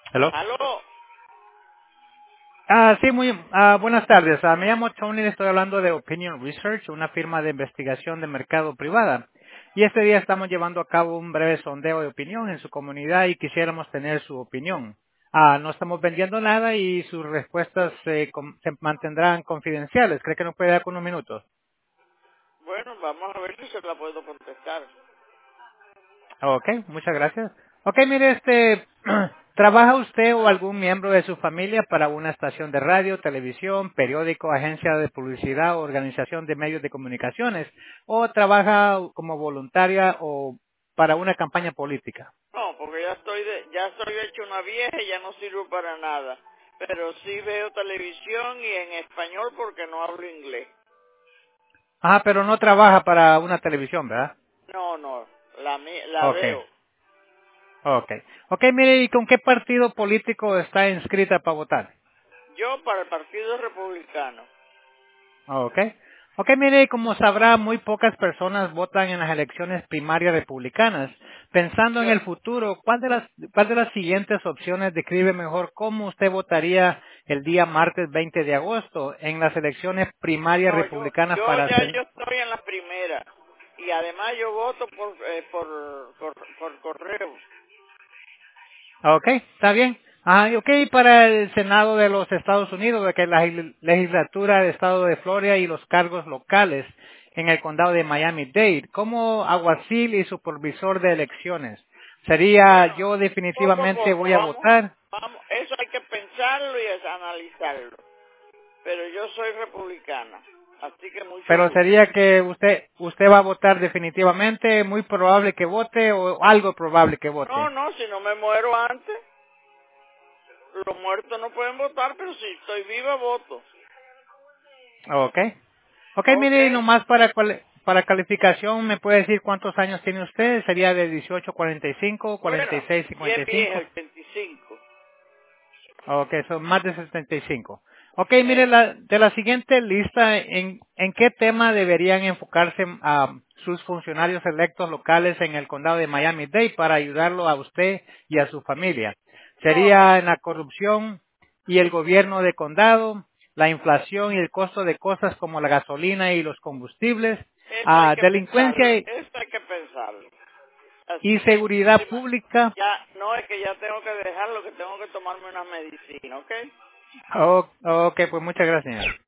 Hello. Aló. Sí, buenas tardes. Me llamo Tony, estoy hablando de Opinion Research, una firma de investigación de mercado privada. Y este día estamos llevando a cabo un breve sondeo de opinión en su comunidad y quisiéramos tener su opinión. No estamos vendiendo nada y sus respuestas se mantendrán confidenciales. ¿Cree que nos puede dar con unos minutos? Bueno, vamos a ver si se la puedo contestar. Ok, muchas gracias. Ok, mire, ¿trabaja usted o algún miembro de su familia para una estación de radio, televisión, periódico, agencia de publicidad o organización de medios de comunicaciones? ¿O trabaja como voluntaria o para una campaña política? No, porque ya estoy hecho una vieja y ya no sirvo para nada. Pero sí veo televisión y en español porque no hablo inglés. Pero no trabaja para una televisión, ¿verdad? No, no, la Ok, veo. ok. Ok, mire, ¿y con qué partido político está inscrita para votar? Yo para el Partido Republicano. Okay. Okay, mire, como sabrá, muy pocas personas votan en las elecciones primarias republicanas. Pensando en Yo, el futuro, ¿cuál de las siguientes opciones describe mejor cómo usted votaría el día martes 20 de agosto en las elecciones primarias no, republicanas para yo estoy en la primera. Y además yo voto por correo. Okay, está bien. Okay, para el Senado de los Estados Unidos, de que la legislatura del Estado de Florida y los cargos locales en el condado de Miami-Dade, como alguacil y supervisor de elecciones. Sería, Bueno, yo poco a definitivamente poco, voy a votar, vamos, eso hay que pensarlo y analizarlo. Pero yo soy republicana, así que mucho pero gusto. sería que usted va a votar definitivamente, muy probable que vote o algo probable que No, vote. no, si no me muero antes, los muertos no pueden votar, pero si estoy viva, voto. Okay. Okay, ¿Ok? mire, nomás para calificación, ¿me puede decir cuántos años tiene usted? ¿Sería de 18 a 45, Bueno, 46, bien vieja, 55? el 25. Okay, son más de 75. Okay, mire, de la siguiente lista, ¿en qué tema deberían enfocarse sus funcionarios electos locales en el condado de Miami-Dade para ayudarlo a usted y a su familia? No, ¿Sería en la corrupción y el gobierno de condado, la inflación y el costo de cosas como la gasolina y los combustibles, eso hay que pensarlo, delincuencia eso hay que pensarlo. y Así que seguridad muchísimas, pública? ya, no es que ya tengo que dejarlo, que tengo que tomarme una medicina, ¿ok? Ok, pues muchas gracias, señora.